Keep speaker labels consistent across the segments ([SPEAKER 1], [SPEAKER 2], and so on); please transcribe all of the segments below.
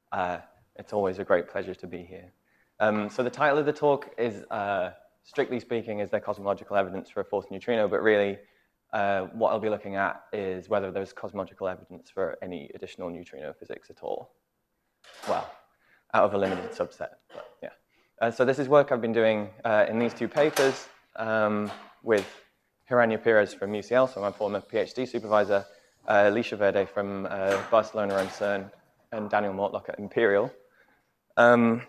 [SPEAKER 1] It's always a great pleasure to be here. So the title of the talk is, strictly speaking, is there cosmological evidence for a fourth neutrino? But really, what I'll be looking at is whether there's cosmological evidence for any additional neutrino physics at all. Well, out of a limited subset, but yeah. So this is work I've been doing in these two papers with Hiranio Pires from UCL, so my former PhD supervisor, Alicia Verde from Barcelona and CERN, and Daniel Mortlock at Imperial. And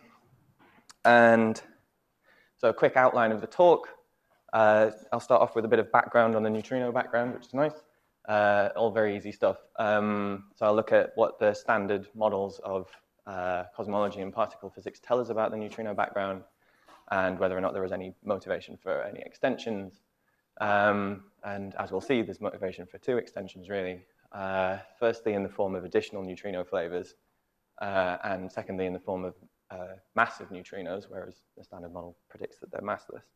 [SPEAKER 1] so a quick outline of the talk. I'll start off with a bit of background on the neutrino background, which is nice. All very easy stuff. So I'll look at what the standard models of cosmology and particle physics tell us about the neutrino background, and whether or not there was any motivation for any extensions. And as we'll see, there's motivation for two extensions, really. Firstly, in the form of additional neutrino flavors, and secondly, in the form of massive neutrinos, whereas the standard model predicts that they're massless.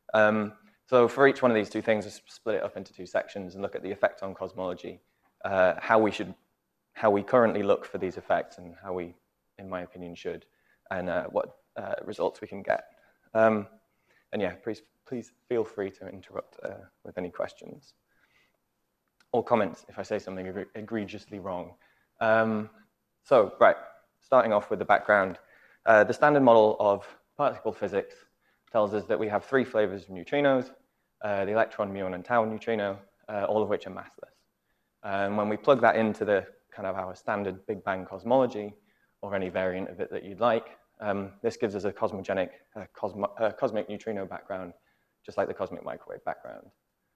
[SPEAKER 1] So for each one of these two things, let's split it up into two sections and look at the effect on cosmology, how we currently look for these effects, and how we, in my opinion, should, and what results we can get. And yeah, please feel free to interrupt with any questions or comments if I say something egregiously wrong. So, right, starting off with the background. The standard model of particle physics tells us that we have three flavors of neutrinos, the electron, muon, and tau neutrino, all of which are massless. And when we plug that into the kind of our standard Big Bang cosmology, or any variant of it that you'd like, this gives us a cosmogenic, cosmic neutrino background, just like the cosmic microwave background.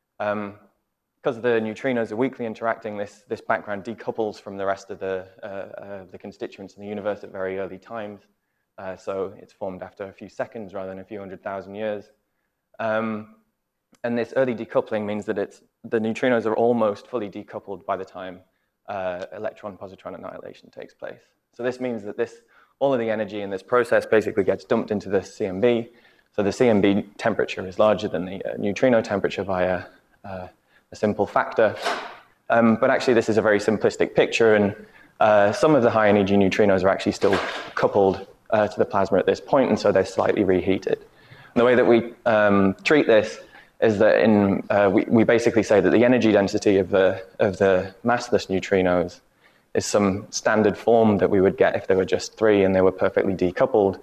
[SPEAKER 1] Because the neutrinos are weakly interacting, this background decouples from the rest of the constituents in the universe at very early times. So it's formed after a few seconds rather than a few 100,000 years. And this early decoupling means that the neutrinos are almost fully decoupled by the time electron-positron annihilation takes place. So this means that all of the energy in this process basically gets dumped into the CMB. So the CMB temperature is larger than the neutrino temperature via a simple factor. But actually, this is a very simplistic picture, and some of the high-energy neutrinos are actually still coupled to the plasma at this point, and so they're slightly reheated. And the way that we treat this is that we basically say that the energy density of the massless neutrinos is some standard form that we would get if there were just three and they were perfectly decoupled.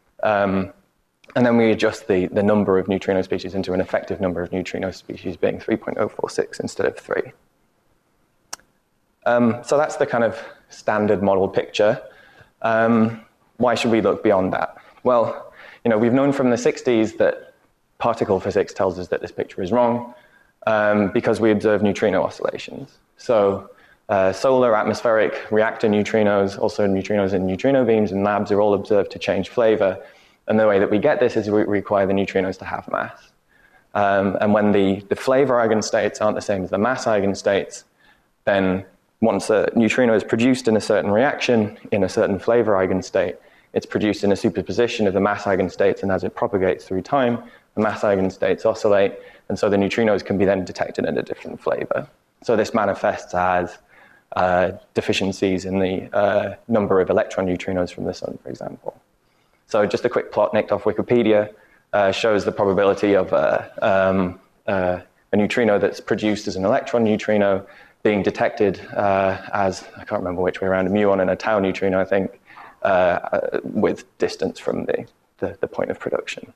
[SPEAKER 1] And then we adjust the number of neutrino species into an effective number of neutrino species being 3.046 instead of 3. So that's the kind of standard model picture. Why should we look beyond that? Well, we've known from the 60s that particle physics tells us that this picture is wrong because we observe neutrino oscillations. So solar, atmospheric, reactor neutrinos, also neutrinos in neutrino beams and labs are all observed to change flavor. And the way that we get this is we require the neutrinos to have mass. And when the flavor eigenstates aren't the same as the mass eigenstates, then once a neutrino is produced in a certain reaction, in a certain flavor eigenstate, it's produced in a superposition of the mass eigenstates, and as it propagates through time, the mass eigenstates oscillate, and so the neutrinos can be then detected in a different flavor. So this manifests as deficiencies in the number of electron neutrinos from the sun, for example. So just a quick plot nicked off Wikipedia shows the probability of a neutrino that's produced as an electron neutrino being detected as, I can't remember which way around, a muon and a tau neutrino, I think, with distance from the point of production.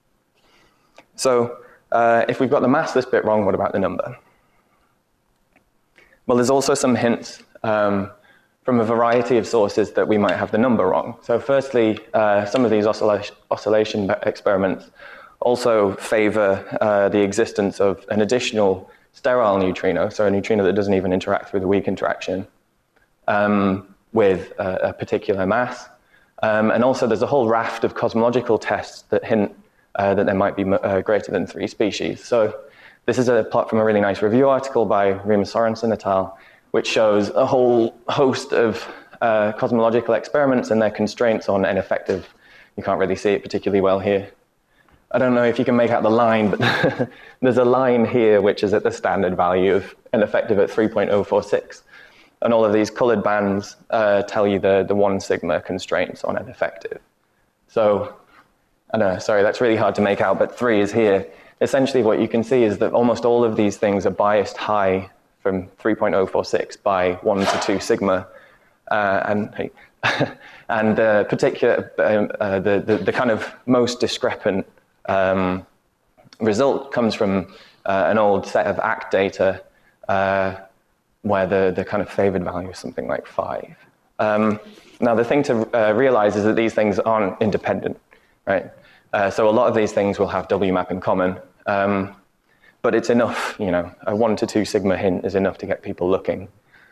[SPEAKER 1] So if we've got the massless bit wrong, what about the number? Well, there's also some hints from a variety of sources that we might have the number wrong. So firstly, some of these oscillation experiments also favor the existence of an additional sterile neutrino, so a neutrino that doesn't even interact through the weak interaction, with a particular mass. And also there's a whole raft of cosmological tests that hint that there might be greater than 3 species. So this is a plot from a really nice review article by Rima Sorensen et al., which shows a whole host of cosmological experiments and their constraints on n effective. You can't really see it particularly well here. I don't know if you can make out the line, but there's a line here which is at the standard value of n effective at 3.046. And all of these colored bands tell you the 1 sigma constraints on an effective. So, I don't know, sorry, that's really hard to make out, but 3 is here. Essentially what you can see is that almost all of these things are biased high from 3.046 by 1 to 2 sigma. And particular, the kind of most discrepant result comes from an old set of ACT data where the kind of favored value is something like 5. Now, the thing to realize is that these things aren't independent, right? So a lot of these things will have WMAP in common, but it's enough, you know, a 1 to 2 sigma hint is enough to get people looking.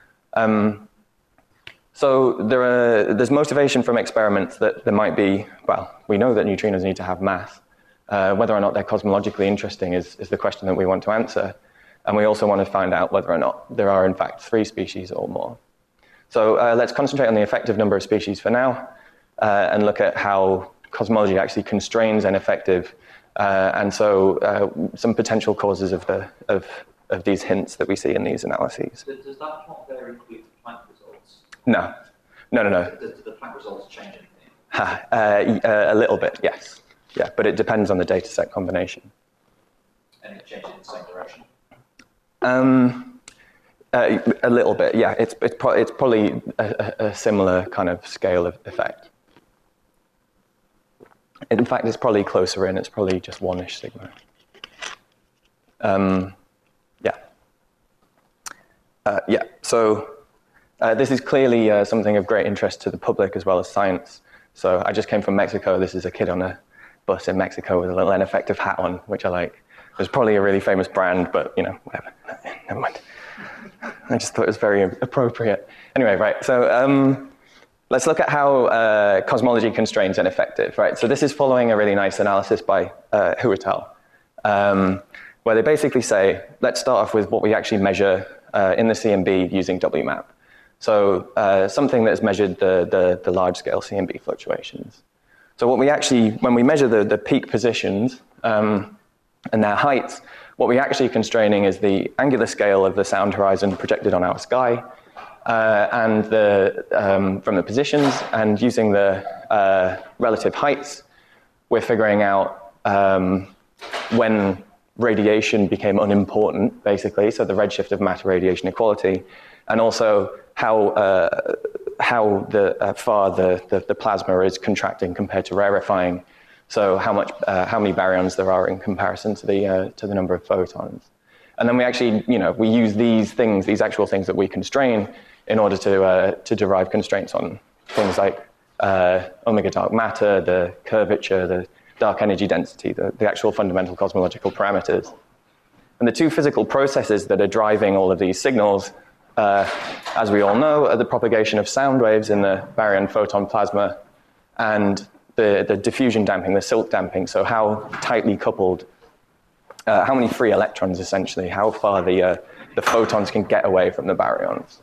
[SPEAKER 1] So there's motivation from experiments that there might be, well, we know that neutrinos need to have mass. Whether or not they're cosmologically interesting is the question that we want to answer. And we also want to find out whether or not there are, in fact, 3 species or more. So let's concentrate on the effective number of species for now and look at how cosmology actually constrains n effective. And so some potential causes of these hints that we see in these analyses.
[SPEAKER 2] Does that plot there include the Planck results?
[SPEAKER 1] No. No.
[SPEAKER 2] Do the Planck results change anything?
[SPEAKER 1] A little bit, yes. Yeah, but it depends on the data set combination.
[SPEAKER 2] And it changes in the same direction?
[SPEAKER 1] A little bit, yeah. It's probably a similar kind of scale of effect. In fact, it's probably closer in. It's probably just 1-ish sigma. Yeah. So this is clearly something of great interest to the public as well as science. So I just came from Mexico. This is a kid on a bus in Mexico with a little n effective hat on, which I like. It was probably a really famous brand, but you know, whatever. Never mind. I just thought it was very appropriate. Anyway, right. So let's look at how cosmology constrains n effective. Right. So this is following a really nice analysis by Hu et al., where they basically say, let's start off with what we actually measure in the CMB using WMAP. So something that has measured the large-scale CMB fluctuations. So what we actually, when we measure the peak positions and their heights, what we're actually constraining is the angular scale of the sound horizon projected on our sky, and from the positions, and using the relative heights, we're figuring out when radiation became unimportant, basically, so the redshift of matter-radiation equality, and also how far the plasma is contracting compared to rarefying. So how many baryons there are in comparison to the number of photons. And then we actually, we use these things, these actual things that we constrain in order to derive constraints on things like omega dark matter, the curvature, the dark energy density, the actual fundamental cosmological parameters. And the 2 physical processes that are driving all of these signals, as we all know, are the propagation of sound waves in the baryon photon plasma and the diffusion damping, the Silk damping, so how tightly coupled, how many free electrons essentially, how far the photons can get away from the baryons.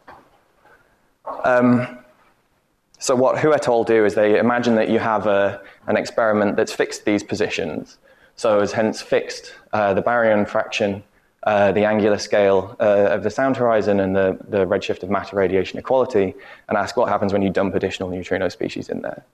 [SPEAKER 1] So what Hu et al. Do is they imagine that you have an experiment that's fixed these positions. So has hence fixed the baryon fraction, the angular scale of the sound horizon, and the redshift of matter radiation equality, and ask what happens when you dump additional neutrino species in there.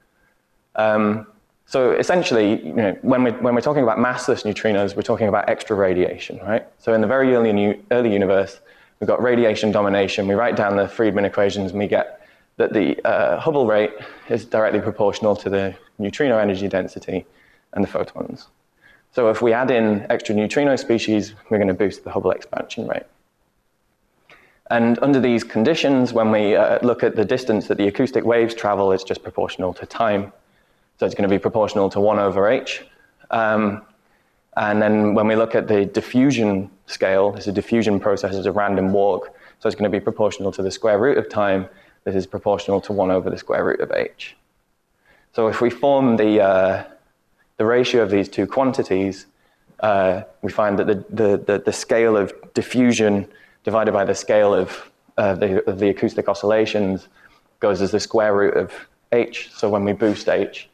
[SPEAKER 1] So essentially, when we're talking about massless neutrinos, we're talking about extra radiation, right? So in the very early universe, we've got radiation domination. We write down the Friedmann equations, and we get that the Hubble rate is directly proportional to the neutrino energy density and the photons. So if we add in extra neutrino species, we're going to boost the Hubble expansion rate. And under these conditions, when we look at the distance that the acoustic waves travel, it's just proportional to time. So it's going to be proportional to 1 over h. And then when we look at the diffusion scale, this is a diffusion process, it's a random walk. So it's going to be proportional to the square root of time. This is proportional to 1 over the square root of h. So if we form the ratio of these 2 quantities, we find that the scale of diffusion divided by the scale of the acoustic oscillations goes as the square root of h. So when we boost h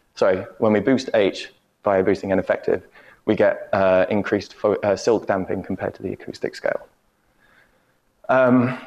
[SPEAKER 1] via boosting n effective, we get increased Silk damping compared to the acoustic scale.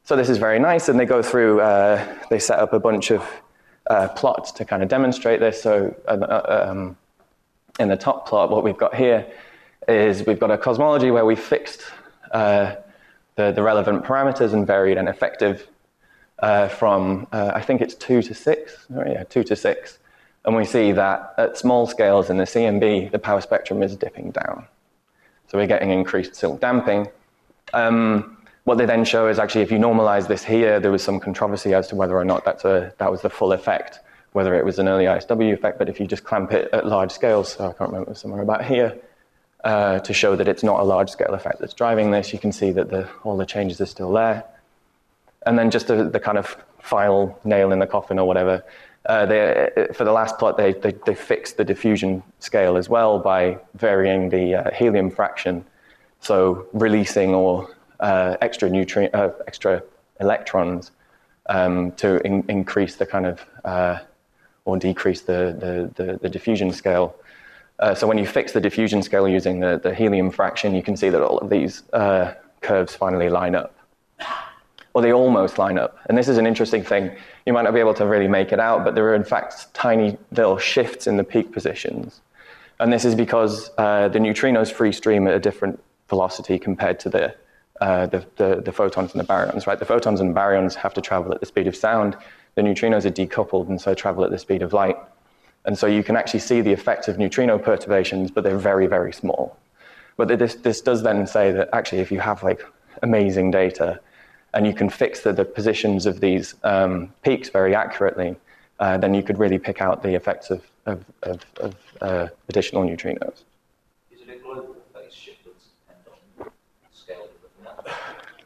[SPEAKER 1] So this is very nice, and they go through, they set up a bunch of plots to kind of demonstrate this. So in the top plot, what we've got here is we've got a cosmology where we fixed the relevant parameters and varied n effective from, I think it's 2 to 6, oh, yeah, 2 to 6. And we see that at small scales in the CMB, the power spectrum is dipping down. So we're getting increased silk damping. What they then show is actually if you normalize this here, there was some controversy as to whether or not that was the full effect, whether it was an early ISW effect, but if you just clamp it at large scales, so I can't remember, somewhere about here, to show that it's not a large scale effect that's driving this, you can see that all the changes are still there. And then just the kind of final nail in the coffin or whatever, for the last plot, they fixed the diffusion scale as well by varying the helium fraction, so releasing or extra electrons to increase the kind of or decrease the diffusion scale. So when you fix the diffusion scale using the helium fraction, you can see that all of these curves finally line up. Or they almost line up. And this is an interesting thing. You might not be able to really make it out, but there are in fact tiny little shifts in the peak positions. And this is because the neutrinos free stream at a different velocity compared to the photons and the baryons, right? The photons and baryons have to travel at the speed of sound. The neutrinos are decoupled and so travel at the speed of light. And so you can actually see the effects of neutrino perturbations, but they're very, very small. But this does then say that actually if you have like amazing data and you can fix the positions of these peaks very accurately, then you could really pick out the effects of additional neutrinos.
[SPEAKER 2] Is it a global phase shift that's dependent on the scale you're looking at?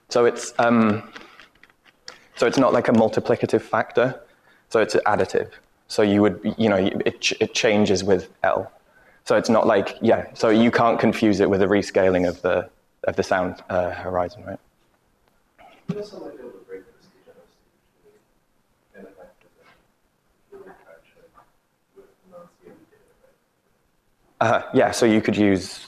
[SPEAKER 1] So it's not like a multiplicative factor, so it's additive. So you would, it changes with L. So it's not like, yeah, so you can't confuse it with a rescaling of the sound horizon, right?
[SPEAKER 3] You also might be able to break this degeneracy between ineffective and helium fraction with non-CMB data, right?
[SPEAKER 1] Yeah, so you could use,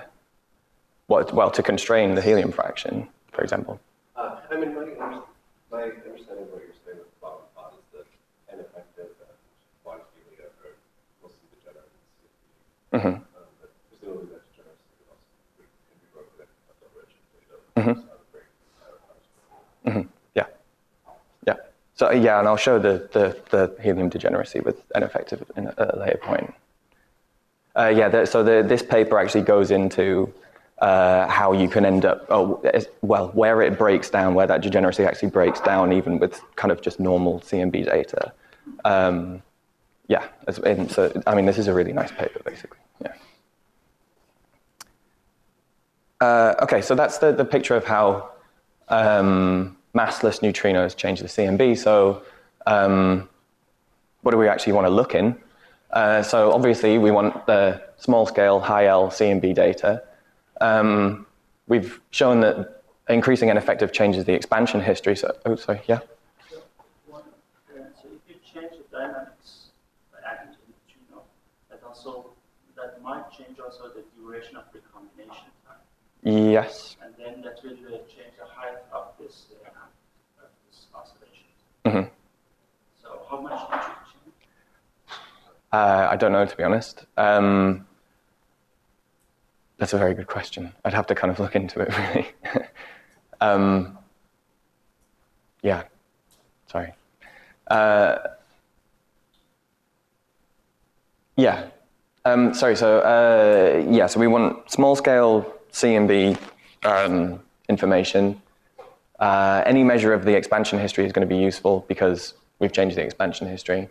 [SPEAKER 1] to constrain the helium fraction, for example.
[SPEAKER 3] I mean, my understanding of what you're saying with the bottom plot is that ineffective and large helium are mostly degenerate in CMB. But presumably that degeneracy could also can be broken at double-rich data.
[SPEAKER 1] Yeah. So yeah, and I'll show the helium degeneracy with n effective at a later point. So this paper actually goes into how you can end up, where it breaks down, where that degeneracy actually breaks down, even with kind of just normal CMB data. So I mean, this is a really nice paper, basically. Yeah. Okay, so that's the picture of how massless neutrinos change the CMB. So what do we actually want to look in? So obviously we want the small scale, high L CMB data. We've shown that increasing n effective changes the expansion history. So, yeah?
[SPEAKER 4] So if you change the dynamics by adding to the neutrino, that might change also the duration of recombination time.
[SPEAKER 1] Yes.
[SPEAKER 4] And then that will change the height of this oscillation.
[SPEAKER 1] Mm-hmm.
[SPEAKER 4] So how much did you change?
[SPEAKER 1] I don't know, to be honest. That's a very good question. I'd have to kind of look into it, really. Yeah, sorry. So we want small scale CMB information. Any measure of the expansion history is going to be useful because we've changed the expansion history.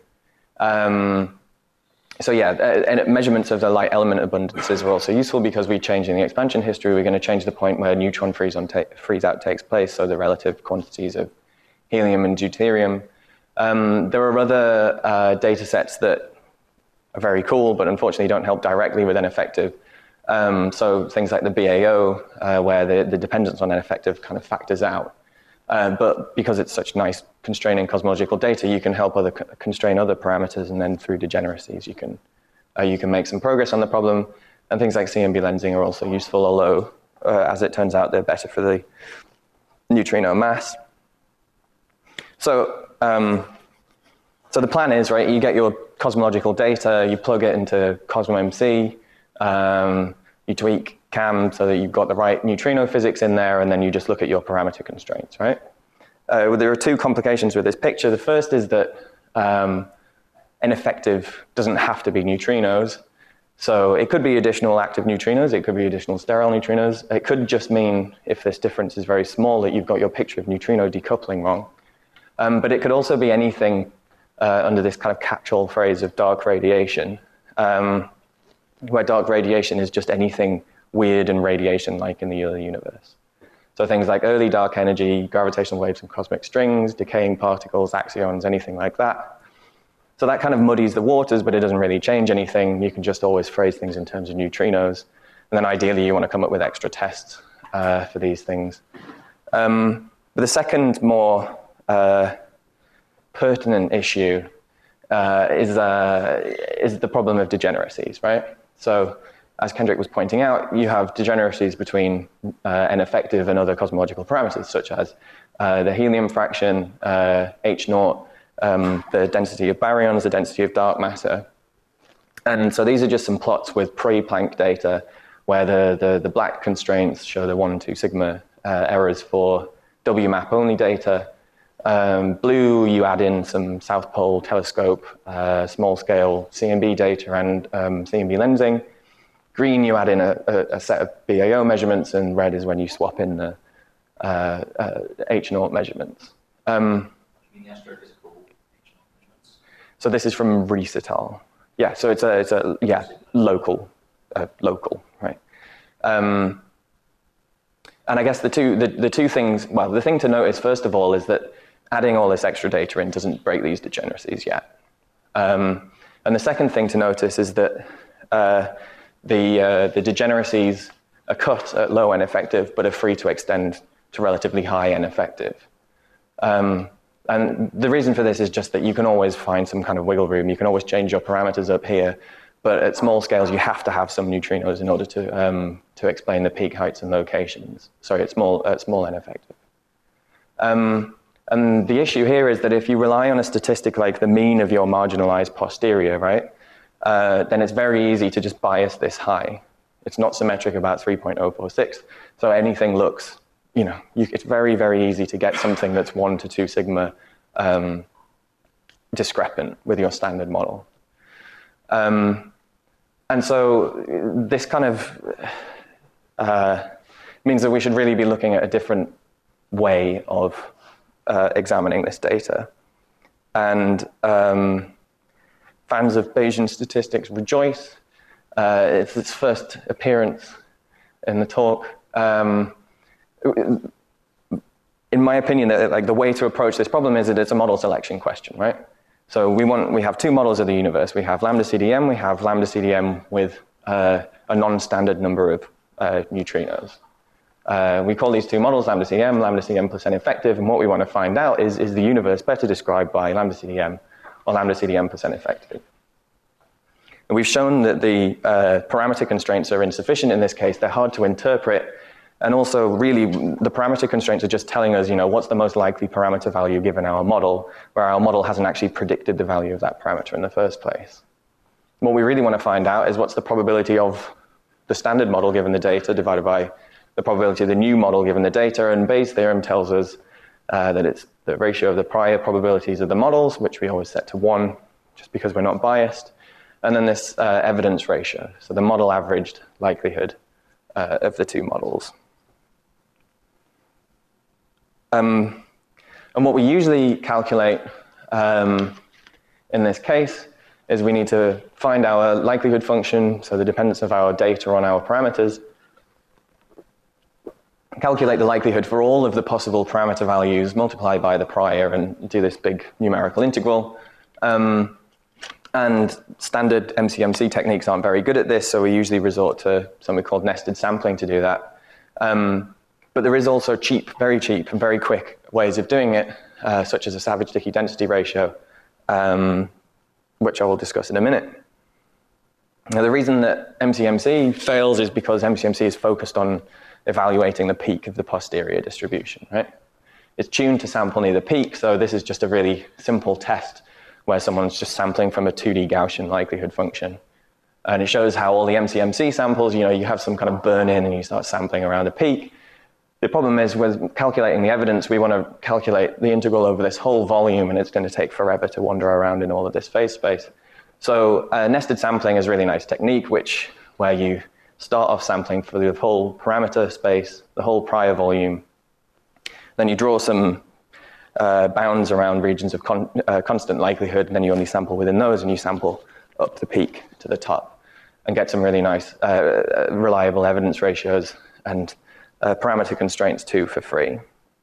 [SPEAKER 1] And measurements of the light element abundances are also useful because we're changing the expansion history. We're going to change the point where neutron freeze out takes place, so the relative quantities of helium and deuterium. There are other data sets that are very cool, but unfortunately don't help directly with n-effective. So things like the BAO, where the dependence on n-effective kind of factors out. But because it's such nice constraining cosmological data, you can help constrain other parameters, and then through degeneracies, you can make some progress on the problem. And things like CMB lensing are also useful, although, as it turns out, they're better for the neutrino mass. So, so the plan is, right, you get your cosmological data, you plug it into CosmoMC, you tweak CAM so that you've got the right neutrino physics in there, and then you just look at your parameter constraints, right? There are two complications with this picture. The first is that N-effective doesn't have to be neutrinos. So it could be additional active neutrinos, it could be additional sterile neutrinos. It could just mean, if this difference is very small, that you've got your picture of neutrino decoupling wrong. But it could also be anything under this kind of catch-all phrase of dark radiation, where dark radiation is just anything weird and radiation-like in the early universe. So things like early dark energy, gravitational waves and cosmic strings, decaying particles, axions, anything like that. So that kind of muddies the waters, but it doesn't really change anything. You can just always phrase things in terms of neutrinos. And then ideally, you want to come up with extra tests for these things. But the second, more pertinent issue is the problem of degeneracies, right? So as Kendrick was pointing out, you have degeneracies between N-effective and other cosmological parameters, such as the helium fraction, H0, the density of baryons, the density of dark matter. And so these are just some plots with pre-Planck data where the black constraints show the 1 and 2 sigma errors for WMAP only data. Blue, you add in some South Pole telescope, small scale CMB data and CMB lensing. Green, you add in a set of BAO measurements, and red is when you swap in the H0 measurements. So this is from Rees et al. Yeah, so it's a local, right? And I guess the two things. Well, the thing to notice first of all is that adding all this extra data in doesn't break these degeneracies yet. And the second thing to notice is that the degeneracies are cut at low N-effective, but are free to extend to relatively high N-effective. And the reason for this is just that you can always find some kind of wiggle room. You can always change your parameters up here, but at small scales, you have to have some neutrinos in order to explain the peak heights and locations. Sorry, at small N-effective. And the issue here is that if you rely on a statistic like the mean of your marginalized posterior, right, then it's very easy to just bias this high. It's not symmetric about 3.046, so anything looks, it's very, very easy to get something that's 1 to 2 sigma discrepant with your standard model. And so this kind of means that we should really be looking at a different way of examining this data. And fans of Bayesian statistics rejoice. It's its first appearance in the talk. In my opinion, the way to approach this problem is that it's a model selection question, right? So we have two models of the universe. We have lambda CDM, we have lambda CDM with a non-standard number of neutrinos. We call these two models lambda CDM plus N-effective, and what we want to find out is the universe better described by lambda CDM or lambda CDM plus N-effective? And we've shown that the parameter constraints are insufficient in this case. They're hard to interpret. And also, really, the parameter constraints are just telling us, what's the most likely parameter value given our model, where our model hasn't actually predicted the value of that parameter in the first place. What we really want to find out is what's the probability of the standard model given the data divided by the probability of the new model given the data. And Bayes' theorem tells us that it's the ratio of the prior probabilities of the models, which we always set to 1, just because we're not biased. And then this evidence ratio, so the model averaged likelihood of the two models. And what we usually calculate in this case is we need to find our likelihood function, so the dependence of our data on our parameters, calculate the likelihood for all of the possible parameter values, multiply by the prior, and do this big numerical integral. And standard MCMC techniques aren't very good at this, so we usually resort to something called nested sampling to do that. But there is also very cheap and very quick ways of doing it, such as a Savage-Dickey density ratio, which I will discuss in a minute. Now, the reason that MCMC fails is because MCMC is focused on evaluating the peak of the posterior distribution, right? It's tuned to sample near the peak, so this is just a really simple test where someone's just sampling from a 2D Gaussian likelihood function. And it shows how all the MCMC samples, you have some kind of burn-in and you start sampling around a peak. The problem is with calculating the evidence, we want to calculate the integral over this whole volume, and it's going to take forever to wander around in all of this phase space. So nested sampling is a really nice technique, where you start off sampling for the whole parameter space, the whole prior volume. Then you draw some bounds around regions of constant likelihood, and then you only sample within those, and you sample up the peak to the top, and get some really nice reliable evidence ratios and parameter constraints too for free.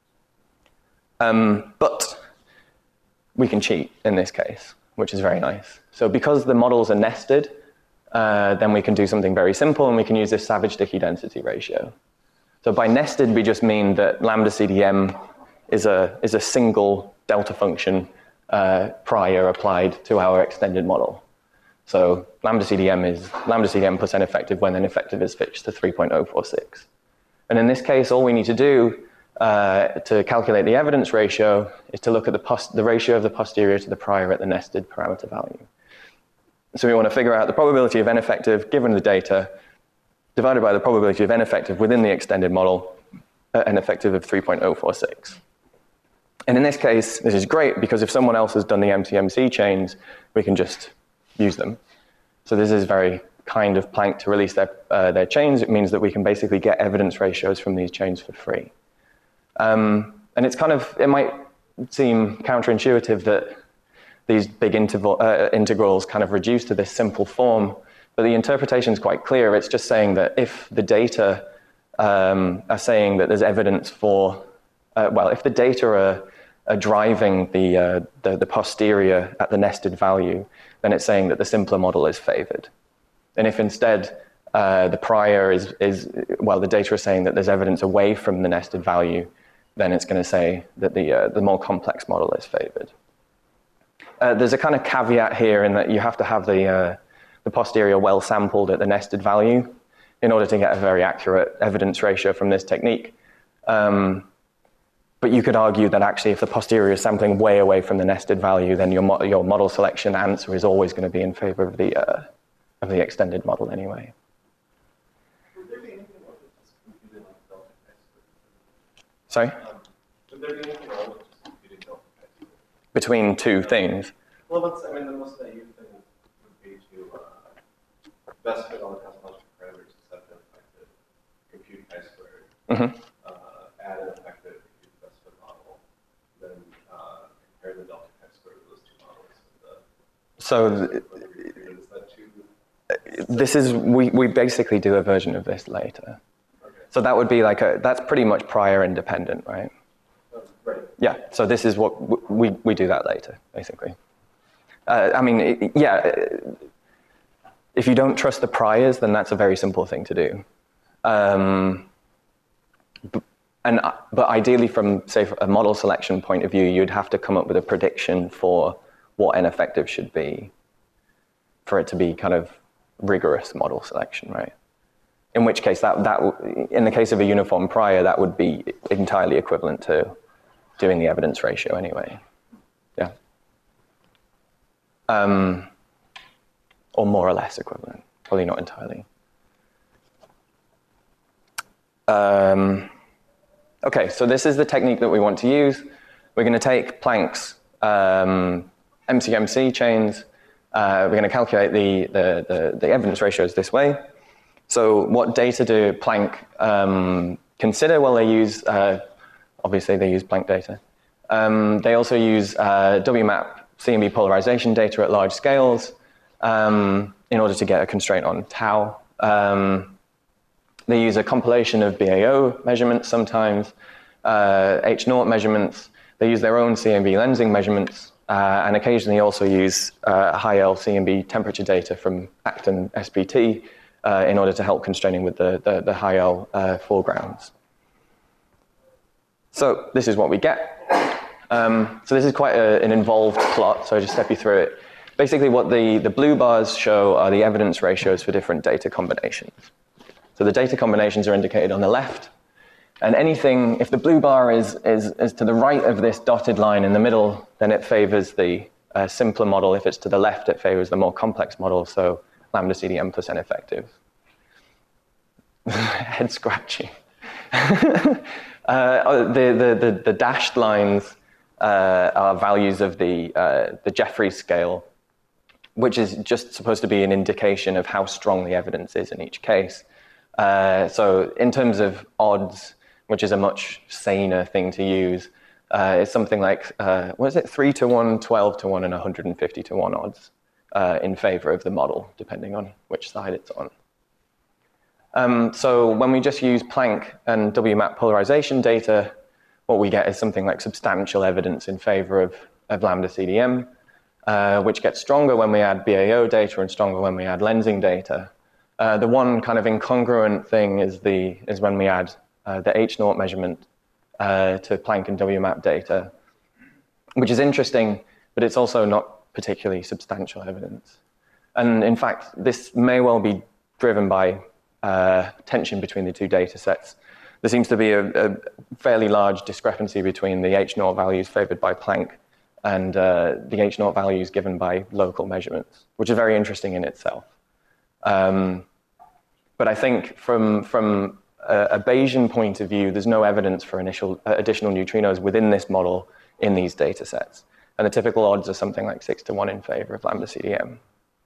[SPEAKER 1] But we can cheat in this case, which is very nice. So because the models are nested, then we can do something very simple, and we can use this Savage-Dickey density ratio. So by nested, we just mean that lambda CDM is a single delta function prior applied to our extended model. So lambda CDM is lambda CDM plus n effective when n effective is fixed to 3.046. And in this case, all we need to do to calculate the evidence ratio is to look at the ratio of the posterior to the prior at the nested parameter value. So we want to figure out the probability of n effective given the data divided by the probability of n effective within the extended model at n effective of 3.046. And in this case, this is great because if someone else has done the MCMC chains, we can just use them. So this is very kind of Planck to release their chains. It means that we can basically get evidence ratios from these chains for free. And it might seem counterintuitive that these big integrals kind of reduce to this simple form, but the interpretation is quite clear. It's just saying that if the data are saying that there's evidence for, if the data are driving the posterior at the nested value, then it's saying that the simpler model is favored. And if instead the prior the data is saying that there's evidence away from the nested value, then it's going to say that the more complex model is favored. There's a kind of caveat here in that you have to have the posterior well sampled at the nested value in order to get a very accurate evidence ratio from this technique. But you could argue that actually if the posterior is sampling way away from the nested value, then your model selection answer is always going to be in favor of the extended model anyway.
[SPEAKER 3] Would there be anything wrong with just computing like delta x?
[SPEAKER 1] Sorry?
[SPEAKER 3] Would there be anything wrong with just computing delta x?
[SPEAKER 1] Between two things.
[SPEAKER 3] Well, the most naive thing would be to best fit all the cosmological parameters except an effective compute chi-squared, add an effective compute best fit model, then compare the delta chi-squared of those two models.
[SPEAKER 1] We basically do a version of this later.
[SPEAKER 3] Okay.
[SPEAKER 1] So that would be that's pretty much prior independent, right?
[SPEAKER 3] Right.
[SPEAKER 1] Yeah, so this is what we do that later, basically. If you don't trust the priors, then that's a very simple thing to do. But ideally from, say, a model selection point of view, you'd have to come up with a prediction for what n effective should be for it to be kind of rigorous model selection, right? In which case, in the case of a uniform prior, that would be entirely equivalent to doing the evidence ratio anyway. Yeah. Or more or less equivalent, probably not entirely. Okay, so this is the technique that we want to use. We're going to take Planck's MCMC chains. We're going to calculate the evidence ratios this way. So what data do Planck consider? Well, they use, obviously they use Planck data. They also use WMAP CMB polarization data at large scales in order to get a constraint on tau. They use a compilation of BAO measurements sometimes, H0 measurements. They use their own CMB lensing measurements, and occasionally also use high-L CMB temperature data from Acton SPT in order to help constraining with the high-L foregrounds. So this is what we get. So this is quite an involved plot, so I'll just step you through it. Basically what the blue bars show are the evidence ratios for different data combinations. So the data combinations are indicated on the left, And anything, if the blue bar is to the right of this dotted line in the middle, then it favors the simpler model. If it's to the left, it favors the more complex model, so lambda CDM plus N effective. Head scratching. The dashed lines are values of the Jeffreys scale, which is just supposed to be an indication of how strong the evidence is in each case. So in terms of odds, which is a much saner thing to use, it's something like, what is it, 3 to 1, 12 to 1, and 150 to 1 odds in favor of the model, depending on which side it's on. So when we just use Planck and WMAP polarization data, what we get is something like substantial evidence in favor of lambda CDM, which gets stronger when we add BAO data and stronger when we add lensing data. The one kind of incongruent thing is when we add the H0 measurement to Planck and WMAP data, which is interesting, but it's also not particularly substantial evidence. And in fact, this may well be driven by tension between the two data sets. There seems to be a fairly large discrepancy between the H0 values favored by Planck and the H0 values given by local measurements, which is very interesting in itself. But I think from a Bayesian point of view, there's no evidence for additional neutrinos within this model in these data sets. And the typical odds are something like 6 to 1 in favor of lambda CDM.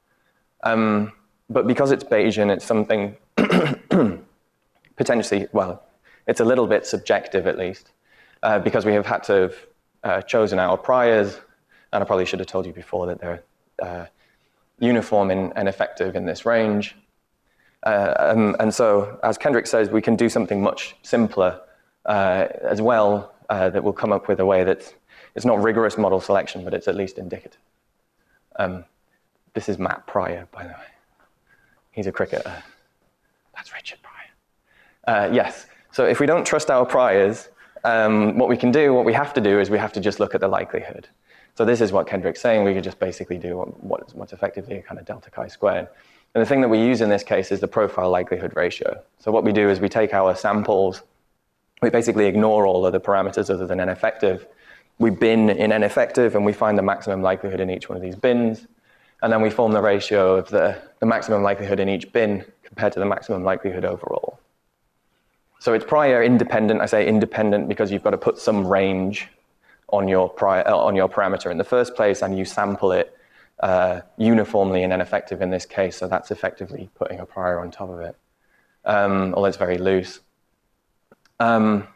[SPEAKER 1] But because it's Bayesian, it's something potentially, well, it's a little bit subjective at least, because we have had to have chosen our priors, and I probably should have told you before that they're uniform and effective in this range. And so, as Kendrick says, we can do something much simpler as well that will come up with a way that it's not rigorous model selection, but it's at least indicative. This is Matt Pryor, by the way. He's a cricketer. That's Richard Pryor. Yes, so if we don't trust our priors, what we have to do is we have to just look at the likelihood. So this is what Kendrick's saying. We could just basically do what's effectively a kind of delta chi-squared. And the thing that we use in this case is the profile likelihood ratio. So what we do is we take our samples, we basically ignore all of the parameters other than N effective. We bin in N effective and we find the maximum likelihood in each one of these bins. And then we form the ratio of the maximum likelihood in each bin compared to the maximum likelihood overall. So it's prior independent. I say independent because you've got to put some range on your parameter in the first place, and you sample it uniformly and N effective in this case. So that's effectively putting a prior on top of it, although it's very loose. Yep.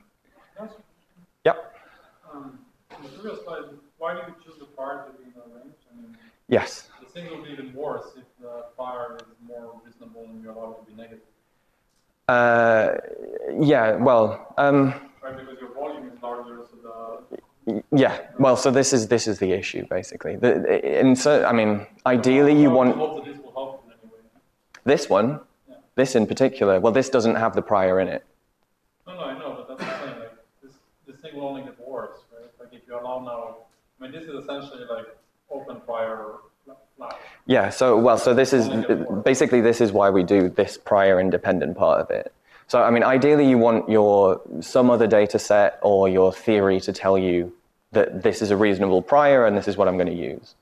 [SPEAKER 5] In the previous slide, why do you choose the prior to be in the range? I mean,
[SPEAKER 1] yes.
[SPEAKER 5] the thing will be even worse if the prior is more reasonable and you allow it to be negative.
[SPEAKER 1] Yeah, well.
[SPEAKER 5] Right, because your volume is larger, so
[SPEAKER 1] yeah, well, so this is the issue basically. I mean, ideally you want.
[SPEAKER 5] I hope that this will help in any way.
[SPEAKER 1] This one, yeah. This in particular. Well, this doesn't have the prior in it.
[SPEAKER 5] No, I know, but that's the thing. Like this thing will only get worse, right? Like if you allow now, I mean, this is essentially like open prior flat.
[SPEAKER 1] Yeah. So this is basically this is why we do this prior independent part of it. So I mean, ideally you want some other data set or your theory to tell you that this is a reasonable prior and this is what I'm going to use.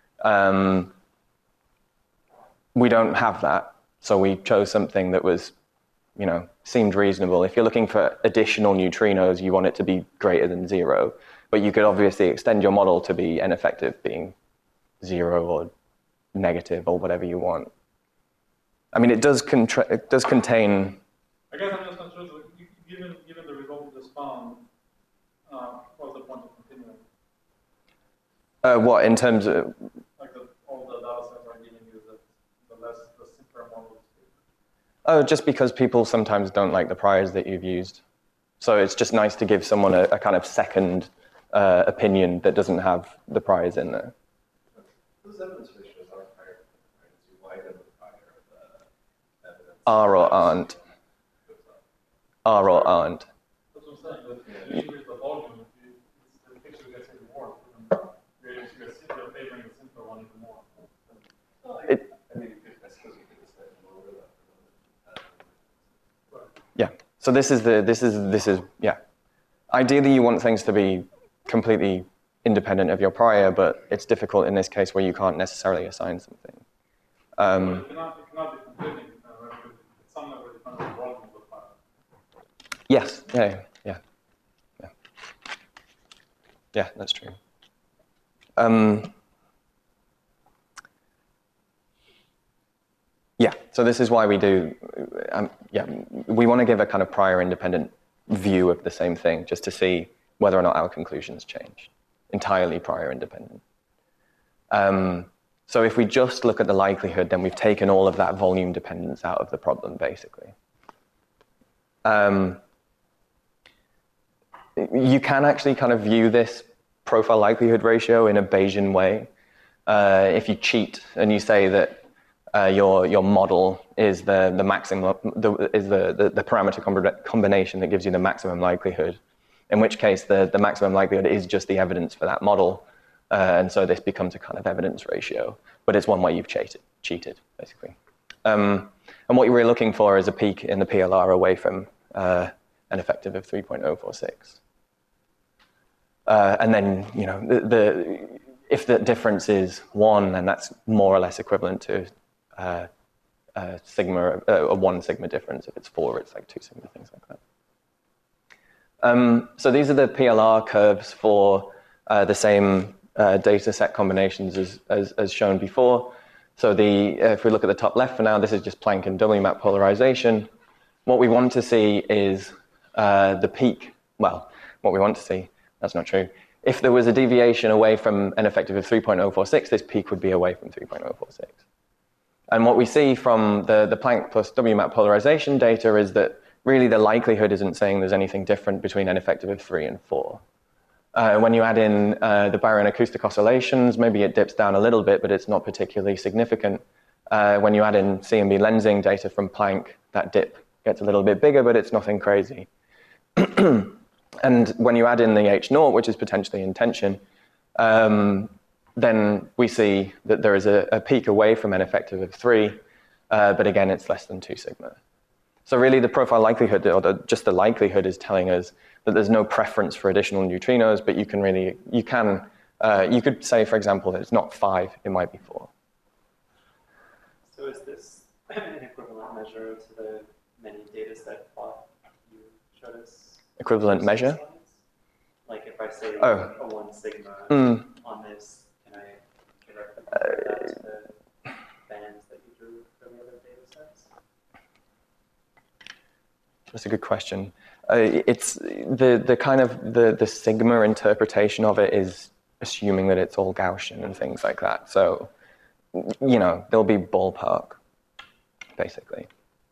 [SPEAKER 1] We don't have that, so we chose something that was, seemed reasonable. If you're looking for additional neutrinos, you want it to be greater than 0, but you could obviously extend your model to be N effective being 0 or negative or whatever you want. I mean, it does contain.
[SPEAKER 5] I guess I'm just not sure. Given the result you just found, what's the point of continuing?
[SPEAKER 1] What in terms of?
[SPEAKER 5] Like all the data sets are giving you the simpler model.
[SPEAKER 1] Oh, just because people sometimes don't like the priors that you've used, so it's just nice to give someone a kind of second opinion that doesn't have the priors in there.
[SPEAKER 3] Those evidence ratios aren't higher, right? As you widen the prior of the evidence.
[SPEAKER 1] Are or aren't. Are or aren't.
[SPEAKER 5] That's what I'm saying. If you increase the volume, the picture gets even worse. You're favoring the simpler one even more.
[SPEAKER 3] I mean, I suppose you could just lower that.
[SPEAKER 1] Yeah. So this is yeah. Ideally, you want things to be completely independent of your prior, but it's difficult in this case where you can't necessarily assign something.
[SPEAKER 5] It cannot be completely independent, right? Because it's something that will depend on the volume of the file.
[SPEAKER 1] Yes. Yeah, that's true. Yeah, so this is why we do, we want to give a kind of prior independent view of the same thing, just to see whether or not our conclusions change. Entirely prior independent. So if we just look at the likelihood, then we've taken all of that volume dependence out of the problem, basically. You can actually kind of view this profile likelihood ratio in a Bayesian way. If you cheat and you say that your model is the maximum, the parameter combination that gives you the maximum likelihood, in which case the maximum likelihood is just the evidence for that model, and so this becomes a kind of evidence ratio, but it's one way you've cheated, basically. And what you were looking for is a peak in the PLR away from an effective of 3.046. And then, you know, if the difference is 1, then that's more or less equivalent to a 1 sigma difference. If it's 4, it's like 2 sigma, things like that. So these are the PLR curves for the same data set combinations as shown before. So if we look at the top left for now, this is just Planck and WMAP polarization. What we want to see is the peak. Well, what we want to see, that's not true. If there was a deviation away from an effective of 3.046, this peak would be away from 3.046. And what we see from the Planck plus WMAP polarization data is that really the likelihood isn't saying there's anything different between n effective of 3 and 4. When you add in the baryon acoustic oscillations, maybe it dips down a little bit, but it's not particularly significant. When you add in CMB lensing data from Planck, that dip gets a little bit bigger, but it's nothing crazy. And when you add in the H0, which is potentially in tension, then we see that there is a peak away from n effective of 3, but again, it's less than 2 sigma. So really the profile likelihood, or just the likelihood, is telling us that there's no preference for additional neutrinos, but you could say, for example, that it's not 5, it might be 4.
[SPEAKER 6] So is this an equivalent measure to the many data set plot you showed us?
[SPEAKER 1] Equivalent measure?
[SPEAKER 6] Like if I say
[SPEAKER 1] a
[SPEAKER 6] 1 sigma on this, can I compare that to the bands that you drew for the other data sets?
[SPEAKER 1] That's a good question. It's the kind of the sigma interpretation of it is assuming that it's all Gaussian and things like that. So, you know, there'll be ballpark, basically.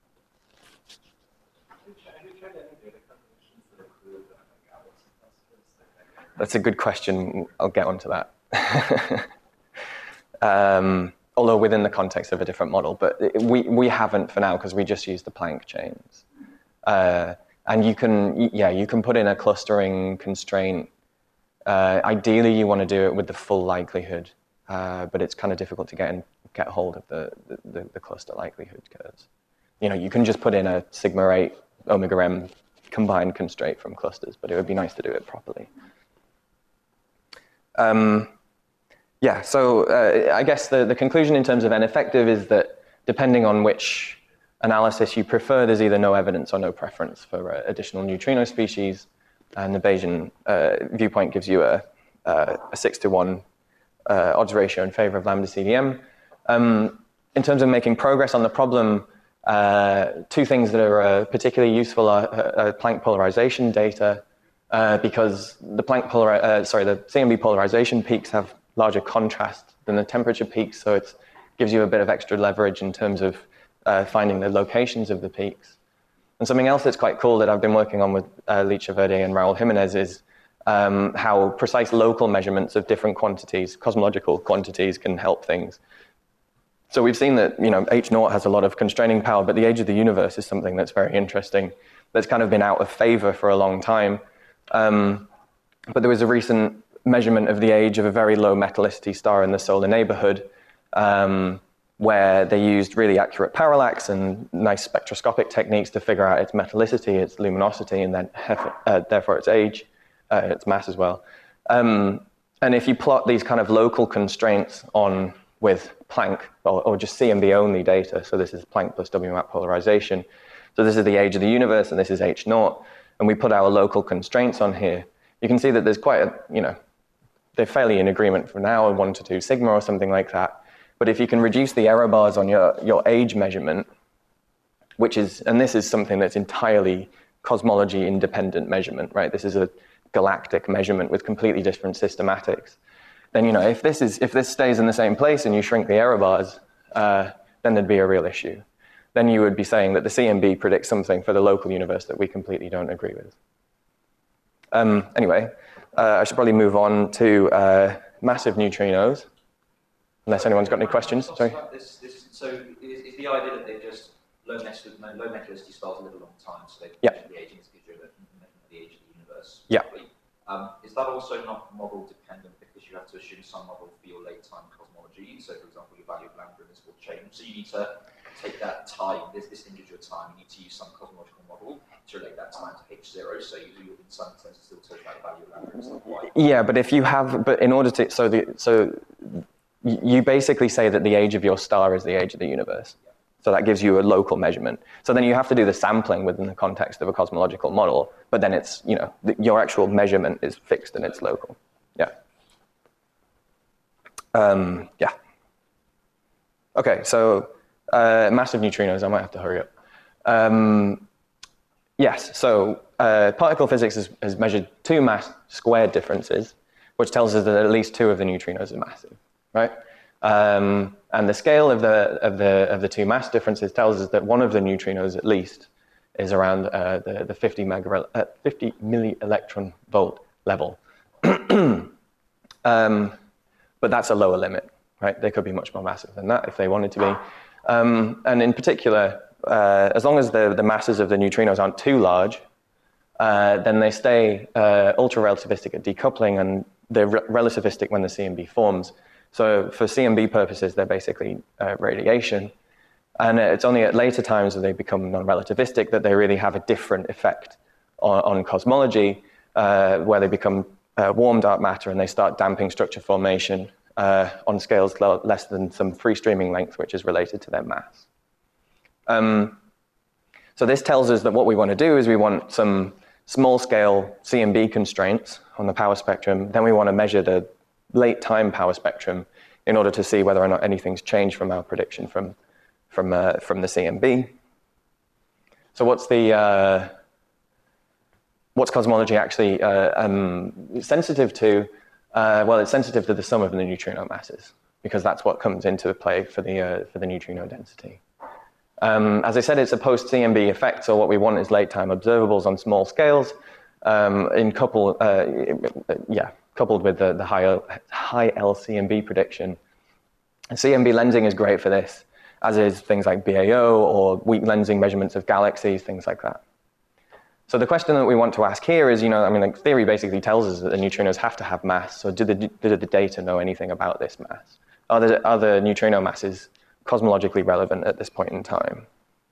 [SPEAKER 1] That's a good question. I'll get onto that. Although within the context of a different model, but we haven't for now because we just use the Planck chains. And you can put in a clustering constraint. Ideally, you want to do it with the full likelihood, but it's kind of difficult to get hold of the cluster likelihood curves. You know, you can just put in a sigma 8 omega m combined constraint from clusters, but it would be nice to do it properly. So I guess the conclusion in terms of n effective is that depending on which analysis you prefer, there's either no evidence or no preference for additional neutrino species, and the Bayesian viewpoint gives you a 6-to-1 odds ratio in favor of lambda CDM. In terms of making progress on the problem, 2 things that are particularly useful are Planck polarization data, because the the CMB polarization peaks have larger contrast than the temperature peaks, so it gives you a bit of extra leverage in terms of finding the locations of the peaks. And something else that's quite cool that I've been working on with Licha Verde and Raul Jimenez is how precise local measurements of different quantities, cosmological quantities, can help things. So we've seen that, you know, H0 has a lot of constraining power, but the age of the universe is something that's very interesting, that's kind of been out of favor for a long time. But there was a recent measurement of the age of a very low metallicity star in the solar neighborhood, where they used really accurate parallax and nice spectroscopic techniques to figure out its metallicity, its luminosity, and then therefore its age, its mass as well. And if you plot these kind of local constraints on with Planck, or just CMB only data, so this is Planck plus WMAP polarization, so this is the age of the universe and this is H naught, and we put our local constraints on here, you can see that there's quite a, they're fairly in agreement for now, 1 to 2 sigma or something like that. But if you can reduce the error bars on your age measurement, which is, and this is something that's entirely cosmology independent measurement, right? This is a galactic measurement with completely different systematics. Then, if this stays in the same place and you shrink the error bars, then there'd be a real issue. Then you would be saying that the CMB predicts something for the local universe that we completely don't agree with. Anyway, I should probably move on to massive neutrinos. Unless anyone's got any questions. Sorry.
[SPEAKER 2] So is the idea that they're just low metallicity stars live a long time, so they
[SPEAKER 1] yeah.
[SPEAKER 2] the aging is gives you the age of the universe.
[SPEAKER 1] Yeah.
[SPEAKER 2] Is that also not model dependent because you have to assume some model for your late time cosmology? So for example, your value of lambda in this will change. So you need to take that time, this individual time, you need to use some cosmological model to relate that time to H0. So you in some sense still take that value of lambda and stuff like that. Yeah, but if you have, but in order to, so you basically say that the age of your star is the age of the universe. So that gives you a local measurement. So then you have to do the sampling within the context of a cosmological model, but then it's, your actual measurement is fixed and it's local. Yeah. Yeah. Okay, so massive neutrinos, I might have to hurry up. Yes, so particle physics has measured 2 mass squared differences, which tells us that at least 2 of the neutrinos are massive. Right, and the scale of the 2 mass differences tells us that one of the neutrinos at least is around the 50 milli-electron volt level. But that's a lower limit, right? They could be much more massive than that if they wanted to be. And in particular, as long as the masses of the neutrinos aren't too large, then they stay ultra-relativistic at decoupling, and they're relativistic when the CMB forms. So for CMB purposes, they're basically radiation. And it's only at later times that they become non-relativistic that they really have a different effect on cosmology, where they become warm dark matter and they start damping structure formation on scales less than some free streaming length, which is related to their mass. So this tells us that what we want to do is we want some small scale CMB constraints on the power spectrum. Then we want to measure the late time power spectrum in order to see whether or not anything's changed from our prediction from the CMB. So what's cosmology actually sensitive to? Well, it's sensitive to the sum of the neutrino masses, because that's what comes into play for the neutrino density. As I said, it's a post-CMB effect, so what we want is late-time observables on small scales, coupled with the high LCMB prediction. CMB lensing is great for this, as is things like BAO or weak lensing measurements of galaxies, things like that. So the question that we want to ask here is, theory basically tells us that the neutrinos have to have mass, so do the data know anything about this mass? Are the neutrino masses cosmologically relevant at this point in time?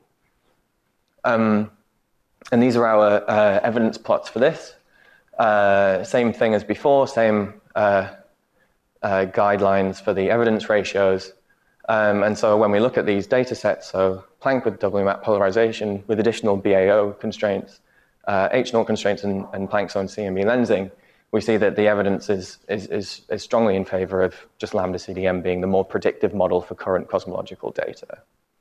[SPEAKER 2] And these are our evidence plots for this. Same thing as before, same guidelines for the evidence ratios. And so when we look at these data sets, so Planck with WMAP polarization with additional BAO constraints, H0 constraints and Planck's own CMB lensing, we see that the evidence is strongly in favor of just lambda CDM being the more predictive model for current cosmological data.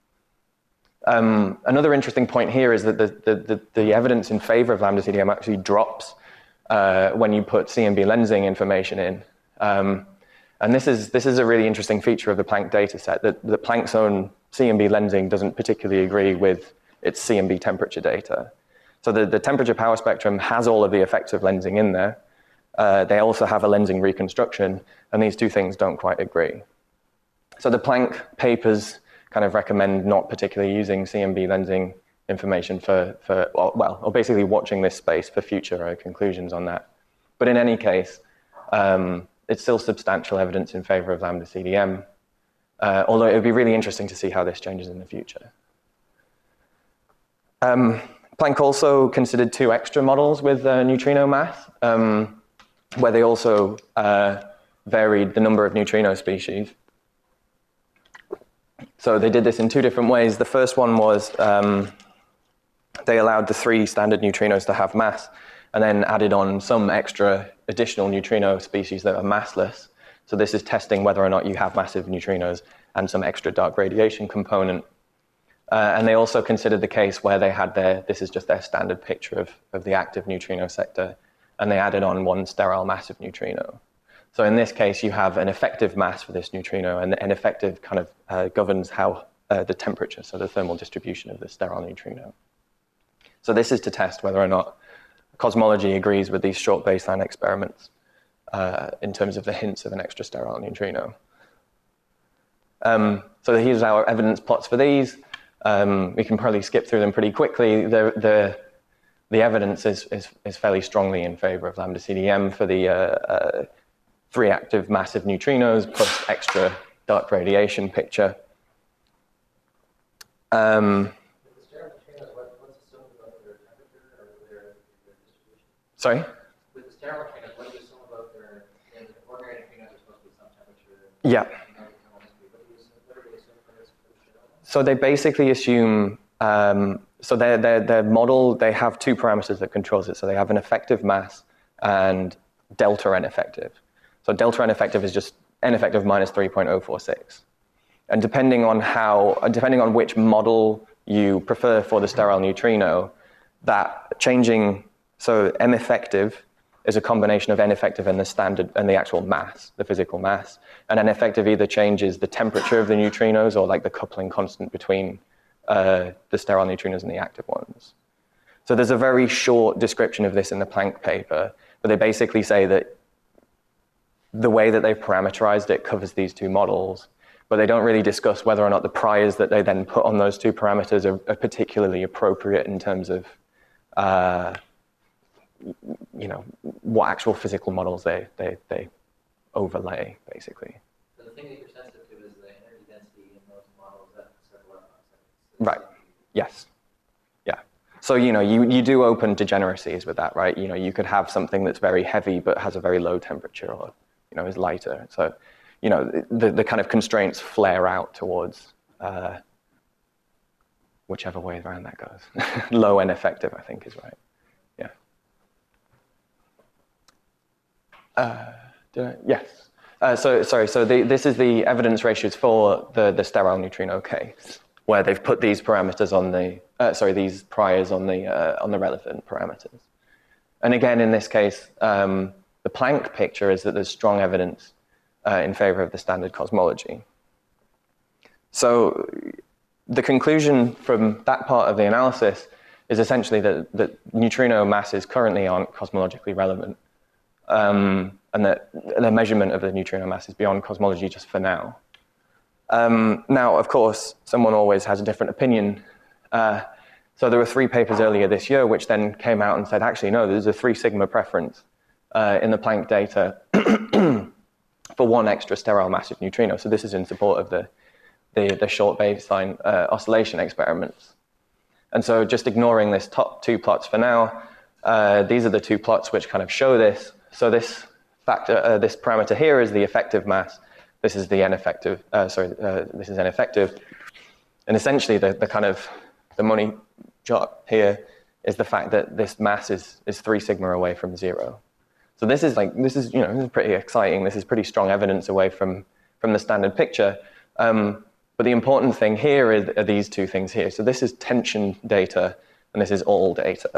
[SPEAKER 2] Another interesting point here is that the evidence in favor of lambda CDM actually drops when you put CMB lensing information in. And this is a really interesting feature of the Planck data set, that Planck's own CMB lensing doesn't particularly agree with its CMB temperature data. So the temperature power spectrum has all of the effects of lensing in there. They also have a lensing reconstruction, and these two things don't quite agree. So the Planck papers kind of recommend not particularly using CMB lensing information or basically watching this space for future conclusions on that. But in any case, it's still substantial evidence in favor of lambda CDM. although it would be really interesting to see how this changes in the future. Planck also considered 2 extra models with neutrino mass, where they also varied the number of neutrino species. So they did this in 2 different ways. The first one was they allowed the 3 standard neutrinos to have mass, and then added on some extra additional neutrino species that are massless. So this is testing whether or not you have massive neutrinos and some extra dark radiation component. And they also considered the case where they had this is just their standard picture of the active neutrino sector, and they added on 1 sterile massive neutrino. So in this case, you have an effective mass for this neutrino, and an effective kind of governs how the temperature, so the thermal distribution of the sterile neutrino. So this is to test whether or not cosmology agrees with these short baseline experiments in terms of the hints of an extra sterile neutrino. So here's our evidence plots for these. We can probably skip through them pretty quickly. The evidence is fairly strongly in favor of lambda CDM for the 3 active massive neutrinos plus extra dark radiation picture. Sorry?
[SPEAKER 7] With the sterile neutrinos, what do you assume about their ordinary neutrinos are supposed to be some temperature?
[SPEAKER 2] Yeah.
[SPEAKER 7] What do they assume for this?
[SPEAKER 2] So they basically assume, so their model, they have 2 parameters that controls it. So they have an effective mass and delta N effective. So delta N effective is just N effective minus 3.046. And depending on which model you prefer for the sterile neutrino, that changing, so M effective is a combination of N effective and the standard and the actual mass, the physical mass. And N effective either changes the temperature of the neutrinos or like the coupling constant between the sterile neutrinos and the active ones. So there's a very short description of this in the Planck paper, but they basically say that the way that they've parameterized it covers these 2 models, but they don't really discuss whether or not the priors that they then put on those 2 parameters are particularly appropriate in terms of what actual physical models they overlay, basically.
[SPEAKER 7] So the thing that you're sensitive to is the energy density in those models that circle up.
[SPEAKER 2] Right. Yes. Yeah. So, you do open degeneracies with that, right? You could have something that's very heavy but has a very low temperature or, is lighter. So, the kind of constraints flare out towards whichever way around that goes. Low and effective, I think, is right. Yeah. Yes. So this is the evidence ratios for the sterile neutrino case, where they've put these parameters on these priors on the relevant parameters. And again, in this case, the Planck picture is that there's strong evidence in favor of the standard cosmology. So the conclusion from that part of the analysis is essentially that neutrino masses currently aren't cosmologically relevant, and that the measurement of the neutrino mass is beyond cosmology just for now. Now, of course, someone always has a different opinion. So there were 3 papers earlier this year which then came out and said, actually, no, there's a 3 sigma preference in the Planck data for 1 extra sterile massive neutrino. So this is in support of the short baseline oscillation experiments. And so just ignoring this top 2 plots for now, these are the 2 plots which kind of show this. So this factor, this parameter here is the effective mass. This is the N effective. This is N effective. And essentially, the kind of the money shot here is the fact that this mass is 3 sigma away from 0. So this is pretty exciting. This is pretty strong evidence away from the standard picture. But the important thing here are these 2 things here. So this is tension data, and this is all data.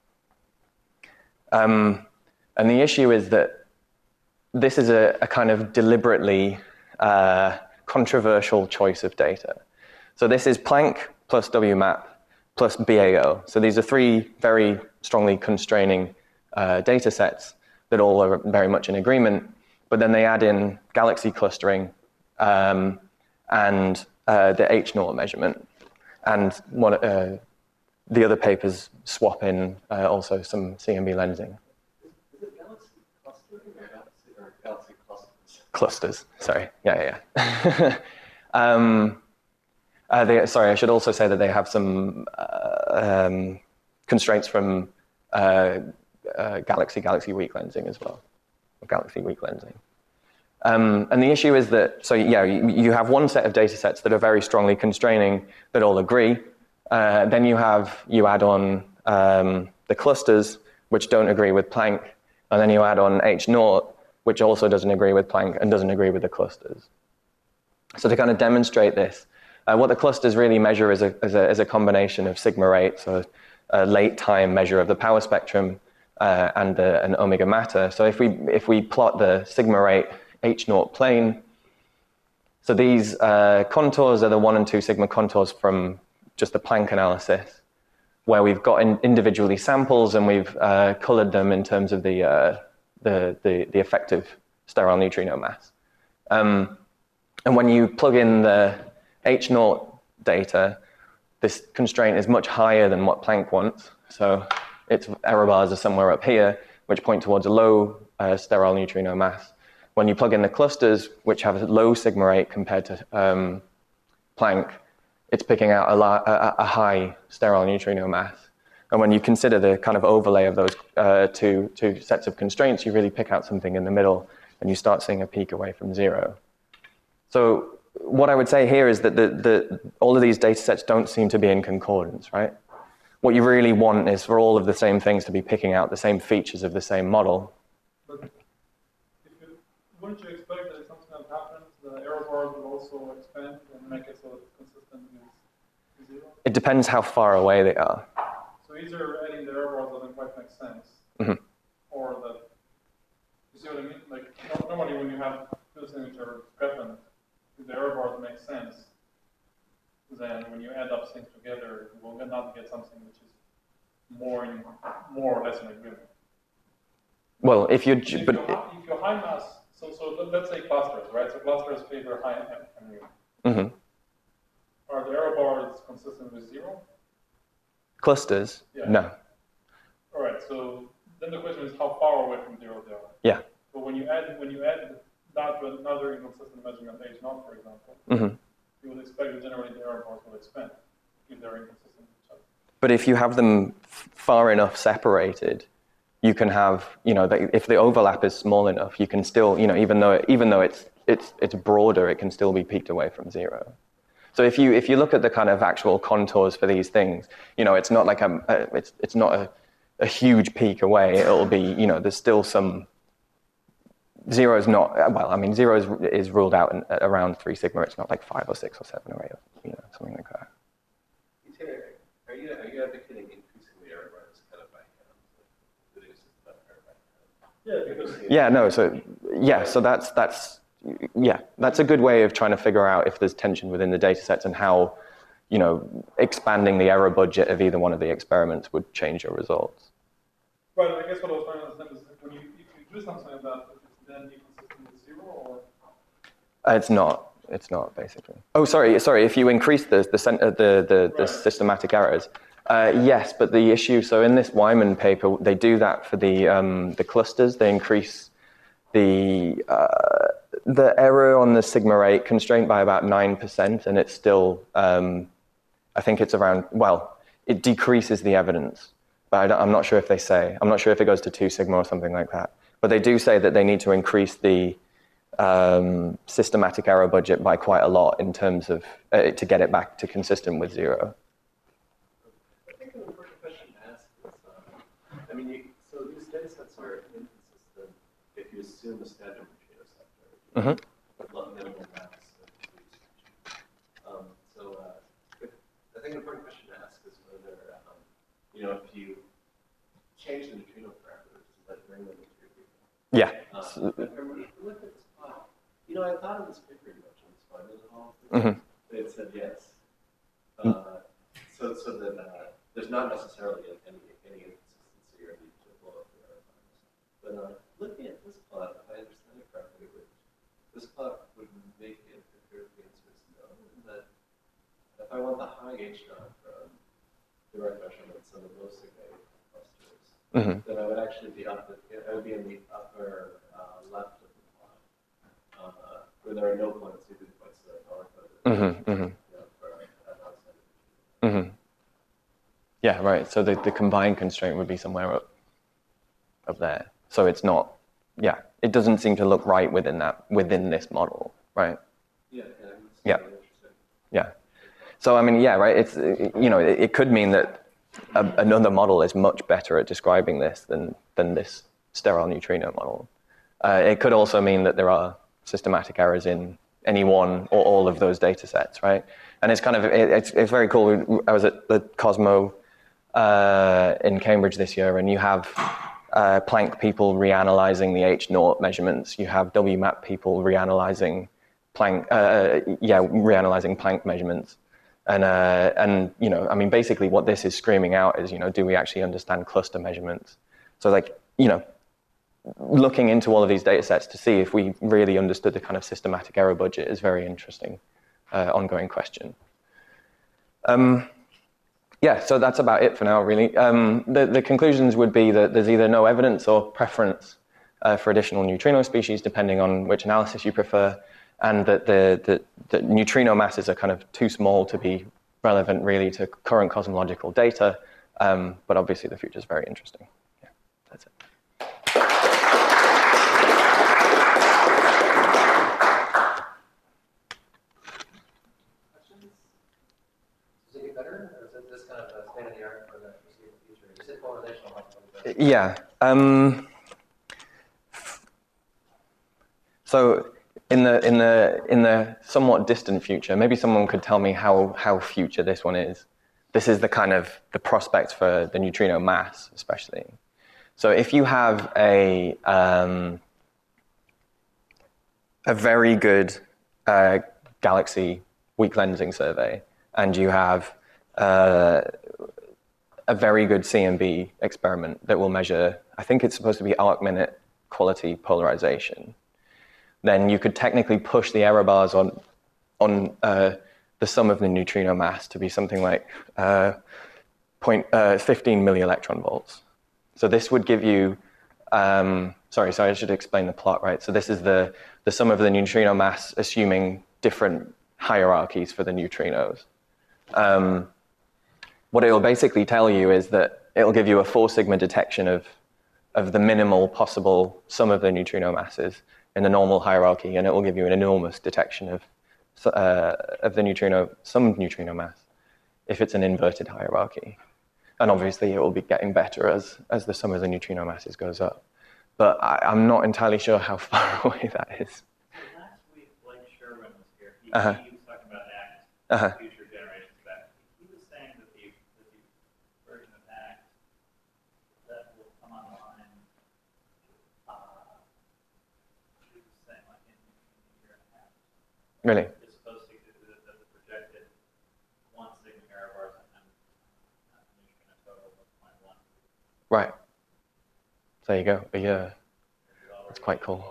[SPEAKER 2] And the issue is that this is a kind of deliberately controversial choice of data. So this is Planck plus WMAP plus BAO. So these are 3 very strongly constraining data sets that all are very much in agreement. But then they add in galaxy clustering and the H0 measurement. And the other papers swap in also some CMB lensing.
[SPEAKER 3] Is it galaxy clustering or galaxy clusters?
[SPEAKER 2] Clusters, sorry. Yeah. Sorry, I should also say that they have some constraints from galaxy weak lensing as well, or galaxy weak lensing. And the issue is that, so yeah, you have one set of data sets that are very strongly constraining that all agree. Then you add on the clusters, which don't agree with Planck, and then you add on H0, which also doesn't agree with Planck and doesn't agree with the clusters. So to kind of demonstrate this, what the clusters really measure is a combination of sigma rate, so a late time measure of the power spectrum, and an omega matter. So if we plot the sigma rate H0 plane, so these contours are the 1 and 2 sigma contours from just the Planck analysis, where we've got individually samples and we've colored them in terms of the effective sterile neutrino mass. And when you plug in the H0 data, this constraint is much higher than what Planck wants. So its error bars are somewhere up here, which point towards a low sterile neutrino mass. When you plug in the clusters, which have a low sigma rate compared to Planck, it's picking out a high sterile neutrino mass. And when you consider the kind of overlay of those two sets of constraints, you really pick out something in the middle, and you start seeing a peak away from zero. So what I would say here is that all of these data sets don't seem to be in concordance, right? What you really want is for all of the same things to be picking out the same features of the same model.
[SPEAKER 5] But wouldn't you expect that if something that happens, the error bars will also expand and make it so that it's consistent with zero?
[SPEAKER 2] It depends how far away they are.
[SPEAKER 5] So either adding the error bars doesn't quite make sense, or that, you see what I mean? Like, normally when you have two things which are discrepant, if the error bars make sense, then when you add up things together, you will not get something which is more or less in agreement.
[SPEAKER 2] Well, if you
[SPEAKER 5] if your high mass, so let's say clusters, right? So clusters favor high MU. Are the error bars consistent with zero?
[SPEAKER 2] Clusters?
[SPEAKER 5] Yeah.
[SPEAKER 2] No.
[SPEAKER 5] All right. So then the question is how far away from zero they are.
[SPEAKER 2] Yeah.
[SPEAKER 5] But when you add that to another inconsistent measurement H0, for example, you would expect that generally the error bars will expand if they're inconsistent with each other.
[SPEAKER 2] But if you have them far enough separated, you can have, if the overlap is small enough, you can still, even though it's broader, it can still be peaked away from zero. So if you look at the kind of actual contours for these things, it's not like it's not a huge peak away. It'll be, there's still some. Zero is not, well, I mean, zero is ruled out at around 3 sigma. It's not like 5 or 6 or 7 or 8, or something like that.
[SPEAKER 3] Are you advocating increasing the error bars kind of by hand?
[SPEAKER 2] Yeah, no, so that's a good way of trying to figure out if there's tension within the data sets and how, expanding the error budget of either one of the experiments would change your results.
[SPEAKER 5] Right, I guess what I was trying to understand is if you do something like that, then be consistent with zero, or?
[SPEAKER 2] It's not basically. Oh, sorry. If you increase the systematic errors, yes. But the issue. So in this Wyman paper, they do that for the clusters. They increase the error on the sigma rate constraint by about 9%, and it's still. I think it's around. Well, it decreases the evidence, but I'm not sure if they say. I'm not sure if it goes to 2 sigma or something like that. But they do say that they need to increase the systematic error budget by quite a lot in terms of to get it back to consistent with zero.
[SPEAKER 3] I think an important question to ask is, so these data sets are inconsistent if you assume a standard neutrino sector with minimal mass. I think an important question to ask is whether, if you change the neutrino parameters, does that bring them into your group?
[SPEAKER 2] Yeah.
[SPEAKER 3] Look at this plot. I thought of this paper you mentioned, this fun at all. It said yes. So that there's not necessarily any inconsistency or need to blow up the error bars. But looking at this plot, if I understand it correctly, this plot would make it appear the answer is no, and that if I want the high H naught from direct measurements of the low sigma clusters, then I would actually be I would be in the upper left of the plot, where there are no points, either points that are color coded.
[SPEAKER 2] Mm-hmm, mm-hmm. Mm-hmm. Yeah, right. So the combined constraint would be somewhere up there. So it's not, yeah, it doesn't seem to look right within this model, right?
[SPEAKER 3] Yeah.
[SPEAKER 2] Yeah. Yeah. So I mean, yeah, right. It's, you know, it could mean that another model is much better at describing this than this sterile neutrino model. It could also mean that there are systematic errors in any one or all of those data sets, right? And it's kind of, it's very cool. I was at the Cosmo in Cambridge this year, and you have Planck people reanalyzing the H0 measurements. You have WMAP people reanalyzing Planck, reanalyzing Planck measurements. And you know, I mean, basically what this is screaming out is, you know, do we actually understand cluster measurements? So like, you know, looking into all of these data sets to see if we really understood the kind of systematic error budget is very interesting, ongoing question. Yeah, so that's about it for now, really. The conclusions would be that there's either no evidence or preference for additional neutrino species, depending on which analysis you prefer, and that the neutrino masses are kind of too small to be relevant, really, to current cosmological data. But obviously, the future is very interesting. Yeah, that's it.
[SPEAKER 7] Does it get better, or is it this kind of a state of the art for the foreseeable future? You said correlational much better.
[SPEAKER 2] Yeah. So in the somewhat distant future, maybe someone could tell me how future this one is. This is the kind of the prospect for the neutrino mass, especially. So if you have a very good galaxy weak lensing survey, and you have a very good CMB experiment that will measure, I think it's supposed to be arc-minute quality polarization, then you could technically push the error bars on the sum of the neutrino mass to be something like 15 millielectron volts. So this would give you, sorry, I should explain the plot, right? So this is the sum of the neutrino mass assuming different hierarchies for the neutrinos. What it will basically tell you is that it will give you a 4 sigma detection of the minimal possible sum of the neutrino masses in the normal hierarchy, and it will give you an enormous detection of the some neutrino mass if it's an inverted hierarchy. And obviously it will be getting better as the sum of the neutrino masses goes up. But I'm not entirely sure how far away that is.
[SPEAKER 4] Last week, Blake Sherwin was here. He
[SPEAKER 2] Uh-huh.
[SPEAKER 4] was talking about ACT,
[SPEAKER 2] Uh-huh.
[SPEAKER 4] future generations of ACT. He was saying that the version of ACT that will come online, he was saying like in a year and a half.
[SPEAKER 2] Really?
[SPEAKER 4] It's supposed to do the projected 1 sigma error bars and neutrino total of 0.1.
[SPEAKER 2] Right. There you go. Yeah. That's quite cool.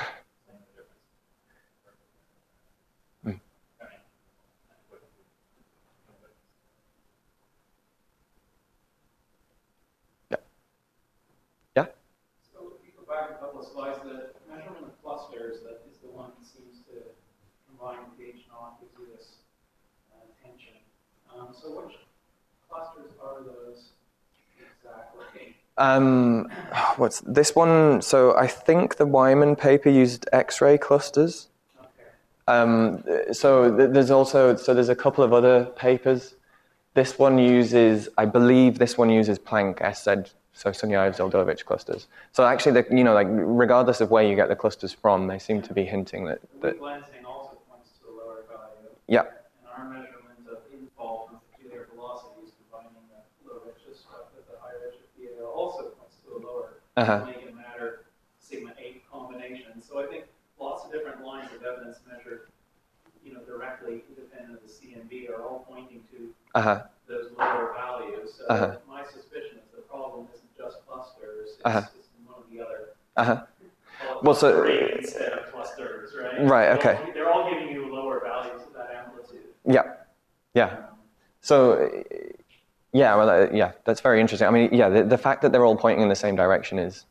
[SPEAKER 2] Yeah.
[SPEAKER 8] So if you go back a couple of slides, the measurement of clusters, that is the one that seems to combine with H naught, gives you this tension. So which clusters are those exactly?
[SPEAKER 2] What's this one? So I think the Wyman paper used X-ray clusters.
[SPEAKER 8] Okay.
[SPEAKER 2] So there's a couple of other papers. This one uses, I believe this one uses Planck SZ, so Sunyaev-Zeldovich clusters. So actually, regardless of where you get the clusters from, they seem to be hinting that
[SPEAKER 8] Weak lensing also points to a lower value.
[SPEAKER 2] yeah.
[SPEAKER 8] And our measurement of infall from peculiar velocities combining the low redshift stuff with the high redshift theta also points to a lower Megan matter sigma 8 combination. So I think lots of different lines of evidence measured, directly independent of the CMB are all pointing to those lower values. So my suspicion is the problem isn't just clusters, it's one of the other.
[SPEAKER 2] Well, so
[SPEAKER 4] Instead of clusters, right?
[SPEAKER 2] Right. Okay.
[SPEAKER 4] They're all giving you lower values of that amplitude.
[SPEAKER 2] Yeah. So yeah, well, that's very interesting. I mean, yeah, the fact that they're all pointing in the same direction is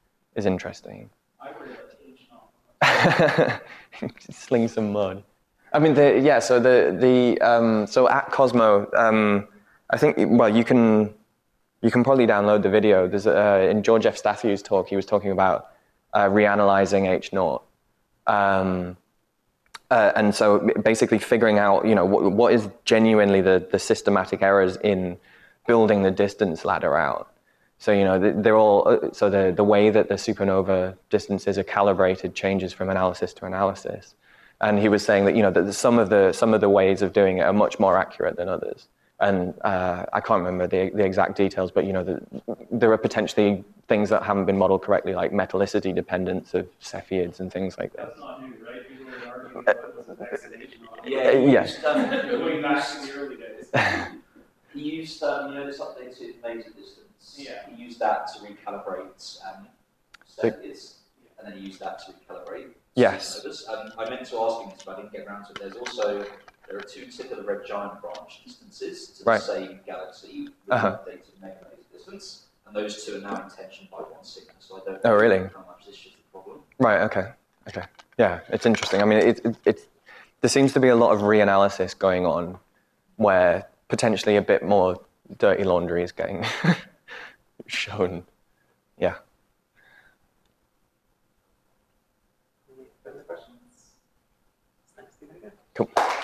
[SPEAKER 2] interesting.
[SPEAKER 8] I would have H naught.
[SPEAKER 2] Sling some mud. I mean, so at Cosmo, I think, well, you can probably download the video. There's in George F. Stathu's talk, he was talking about reanalyzing H0. And so basically figuring out, what is genuinely the systematic errors in building the distance ladder out. So, they're all, so the way that the supernova distances are calibrated changes from analysis to analysis. And he was saying that, that some of the ways of doing it are much more accurate than others. And I can't remember the exact details, but, there are potentially things that haven't been modeled correctly, like metallicity dependence of Cepheids and things like that.
[SPEAKER 8] That's not new, right? People were arguing about it was a vaccination.
[SPEAKER 2] Yes.
[SPEAKER 8] Going back to the early days.
[SPEAKER 9] He used, this updated laser distance.
[SPEAKER 8] Yeah.
[SPEAKER 9] He used that to recalibrate Cepheids, and then he used that to recalibrate.
[SPEAKER 2] Yes.
[SPEAKER 9] I meant to ask him this, but I didn't get around to it. There are two tip of the red giant branch instances to the same galaxy with updated mega laser distance, and those two are now in tension by 1 sigma. So I don't know how much this is the problem.
[SPEAKER 2] Right. Okay. Yeah, it's interesting. I mean, there seems to be a lot of reanalysis going on, where potentially a bit more dirty laundry is getting shown. Yeah.
[SPEAKER 6] Any further questions? Thanks, Stephen.
[SPEAKER 2] Cool.